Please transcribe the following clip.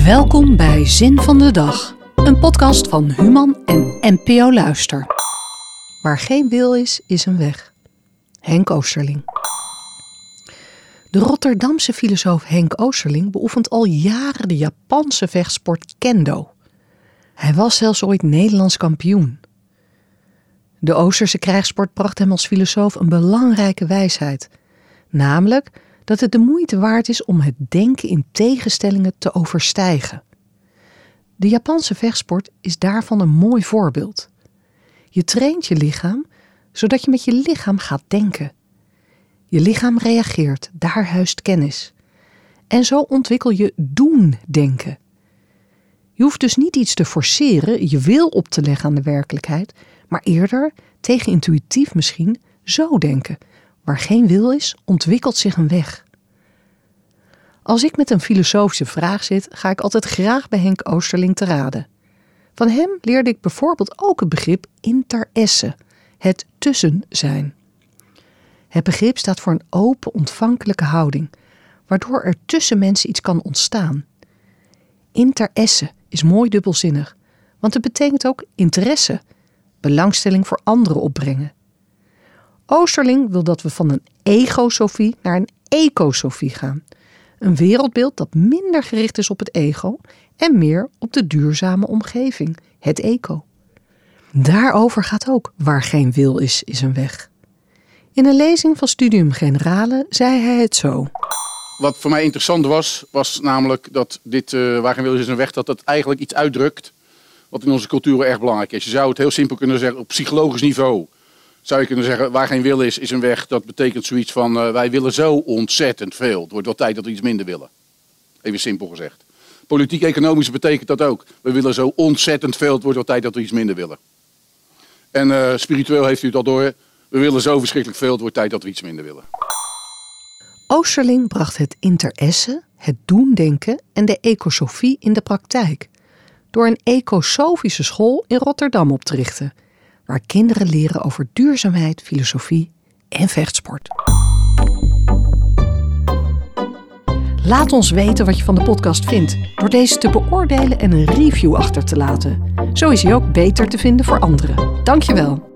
Welkom bij Zin van de Dag, een podcast van Human en NPO Luister. Waar geen wil is, is een weg. Henk Oosterling. De Rotterdamse filosoof Henk Oosterling beoefent al jaren de Japanse vechtsport kendo. Hij was zelfs ooit Nederlands kampioen. De Oosterse krijgssport bracht hem als filosoof een belangrijke wijsheid. Namelijk dat het de moeite waard is om het denken in tegenstellingen te overstijgen. De Japanse vechtsport is daarvan een mooi voorbeeld. Je traint je lichaam zodat je met je lichaam gaat denken. Je lichaam reageert, daar huist kennis. En zo ontwikkel je doen-denken. Je hoeft dus niet iets te forceren, je wil op te leggen aan de werkelijkheid, maar eerder, tegenintuïtief misschien, zo denken. Waar geen wil is, ontwikkelt zich een weg. Als ik met een filosofische vraag zit, ga ik altijd graag bij Henk Oosterling te raden. Van hem leerde ik bijvoorbeeld ook het begrip interesse, het tussen zijn. Het begrip staat voor een open, ontvankelijke houding, waardoor er tussen mensen iets kan ontstaan. Interesse is mooi dubbelzinnig, want het betekent ook interesse, belangstelling voor anderen opbrengen. Oosterling wil dat we van een egosofie naar een ecosofie gaan. Een wereldbeeld dat minder gericht is op het ego en meer op de duurzame omgeving, het eco. Daarover gaat ook Waar geen wil is, is een weg. In een lezing van Studium Generale zei hij het zo. Wat voor mij interessant was namelijk dat dit Waar geen wil is, is een weg, dat dat eigenlijk iets uitdrukt wat in onze cultuur erg belangrijk is. Je zou het heel simpel kunnen zeggen op psychologisch niveau. Zou je kunnen zeggen, waar geen wil is, is een weg. Dat betekent zoiets van, wij willen zo ontzettend veel. Het wordt wel tijd dat we iets minder willen. Even simpel gezegd. Politiek-economisch betekent dat ook. We willen zo ontzettend veel. Het wordt wel tijd dat we iets minder willen. En spiritueel heeft u het al door. We willen zo verschrikkelijk veel. Het wordt tijd dat we iets minder willen. Oosterling bracht het interesse, het doen-denken en de ecosofie in de praktijk. Door een ecosofische school in Rotterdam op te richten, waar kinderen leren over duurzaamheid, filosofie en vechtsport. Laat ons weten wat je van de podcast vindt, door deze te beoordelen en een review achter te laten. Zo is hij ook beter te vinden voor anderen. Dankjewel.